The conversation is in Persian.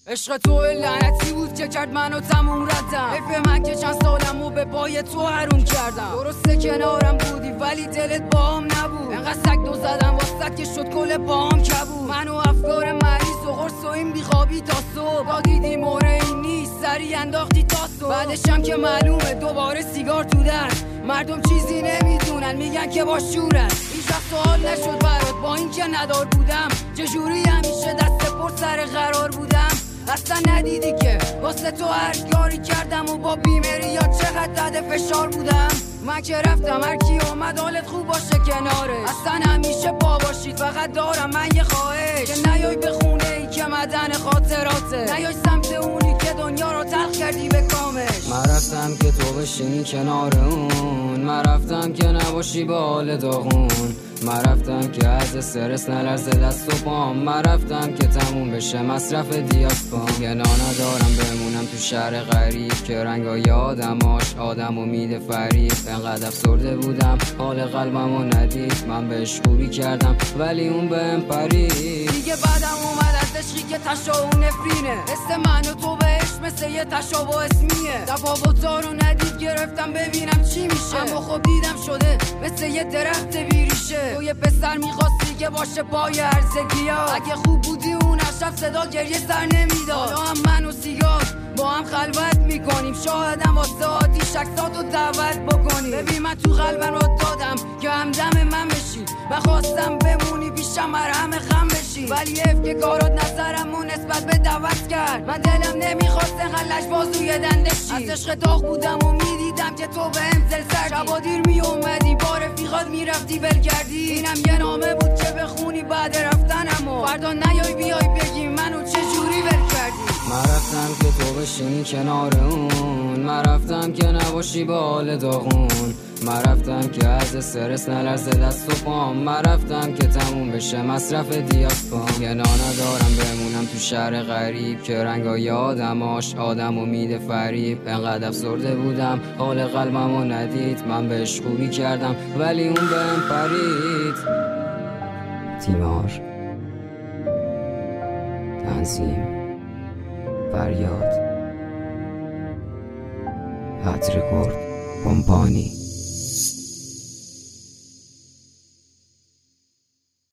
عشق تو لعنتی بود که کرد منو تموم ردم. حیف من که چند سالمو به پای تو حروم کردم. درسته کنارم بودی ولی دلت باهم نبود. انقدر سگ دو زدم واسط که شد کل باهم کبود. من و افکار مریض و قرص و این بیخوابی تا صبح. تا دیدی موردی نیست سری انداختی تا صبح. بعدشم که معلومه دوباره سیگار تو دست. مردم چیزی نمیدونن میگن که با شورن. هیچ وقت سوال نشد برات با این که ندار بودم. چجوری همیشه دست پر سر قرار بودم. اصلا ندیدی که واسه تو هر کاری کردم و با بیمری یا چقدر تحت فشار بودم. من که رفتم هر کی اومد حالت خوب باشه کناره. اصلا همیشه پا باشید فقط دارم من یه خواهش که نیای به خونه ای که مدن خاطراته. نیای سمت اونی که دنیا رو تلخ کردی به کامش. من رفتم که تو بشینی کنار اون. من رفتم که نباشی با حال داغون. من رفتم که از استرس نلرزه دست و پام. من رفتم که تموم بشه مصرف دیاسپام. یه ندارم بمونم تو شهر غریب که رنگای آدماش آدمو میده فریب. انقدر افسرده بودم حال قلبمو ندید. من بهش خوبی کردم ولی اون بهم پرید. دیگه بعدم اومد از عشقی که تشابه نفرینه. مثل من و تو بهش مثل یه تشابه اسمیه. تفاوتا رو ندید گرفتم ببینم چی میشه. اما خب دیدم شده مثل یه درخت بیریشه. تو یه پسر میخواستی که باشه پای هرزگیا. اگه خوب بودی اون شب صدا گریه سر نمیداد. حالا هم من و سیگار با هم خلوت میکنیم. شاهدم واسه آتیش عکساتو دعوت بکنیم. ببین من تو قلبم رو دادم که همدم من بشی. من خواستم بمونی پیشم مرهم غم بشی. ولی اف که کارات نظرمو نسبت به دعوت کرد. من دلم نمیخواست انقدر لجبازوی دنده شی. از عشق داغ بودم و میدیدم که تو بهم دل سردی. شبا دیر میومدی با رفیقات میرفتی بلگردی. اینم یه نامه بود که بخونی بعد رفتنمو. فردا نیای بیای بگی منو چجوری ول کردی. من رفتم که تو بشینی کنار اون. من رفتم که نباشی با حال داغون. من رفتم که از استرس نلرزه دست و پام. من رفتم که تموم بشه مصرف دیاسپام. یه ندارم بمونم تو شهر غریب که رنگای آدماش آدمو میده فریب. انقدر افسرده بودم حال قلبمو ندید. من بهش خوبی کردم ولی اون بهم پرید. تیمار تنظیم فریاد هترکورد کمپانی.